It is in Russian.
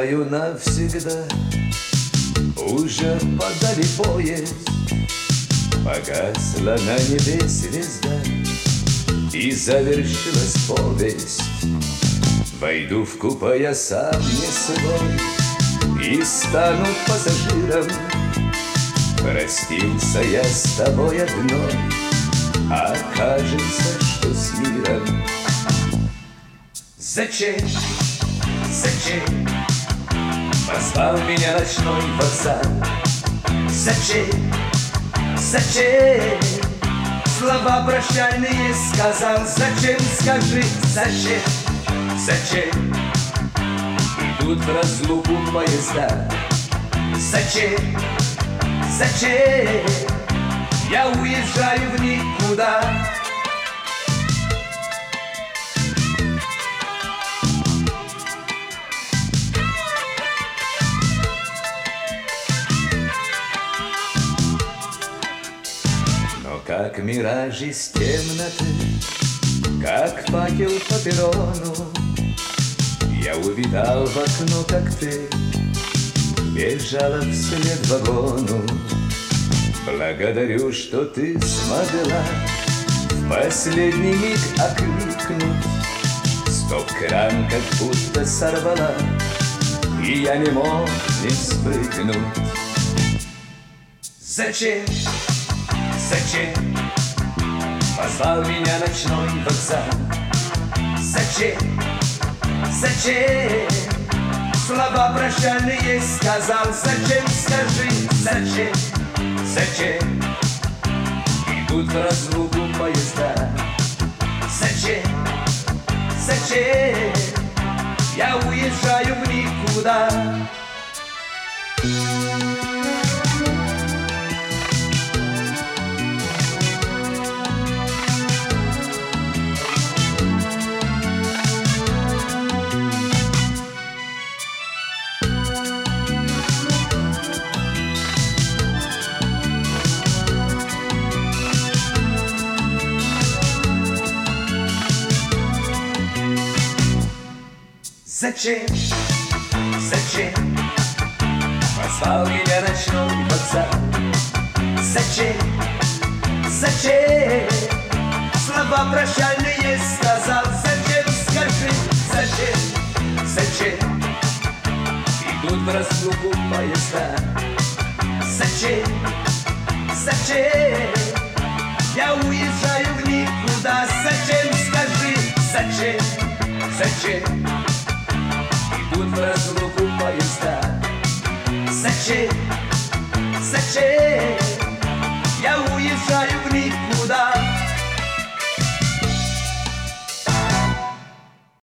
уезжаю навсегда. Уже подали поезд, погасла на небе звезда, и завершилась повесть. Войду в купе я сам не свой и стану пассажиром. Простился я с тобой одной, а кажется, что с миром. Зачем, зачем позвал меня ночной вокзал? Зачем, зачем слова прощальные сказал? Зачем, скажи, зачем, зачем идут в разлуку поезда? Зачем, зачем я уезжаю в никуда? Но как мираж из темноты, как факел по перрону, я увидал в окно, как ты бежала вслед вагону. Благодарю, что ты смогла в последний миг окликнуть. Стоп-кран как будто сорвала, и я не мог не спрыгнуть. Зачем, зачем позвал меня ночной вокзал? Зачем, зачем слова прощальные сказал? Зачем, скажи, зачем, зачем идут в разлуку поезда? Зачем, зачем я уезжаю в никуда? Зачем, зачем позвал меня ночной вокзал? Зачем, зачем слова прощальные сказал? Зачем, скажи, зачем, зачем идут в разлуку поезда? Зачем, зачем я уезжаю в никуда? Зачем, скажи, зачем, зачем идут в разлуку поезда? Зачем, зачем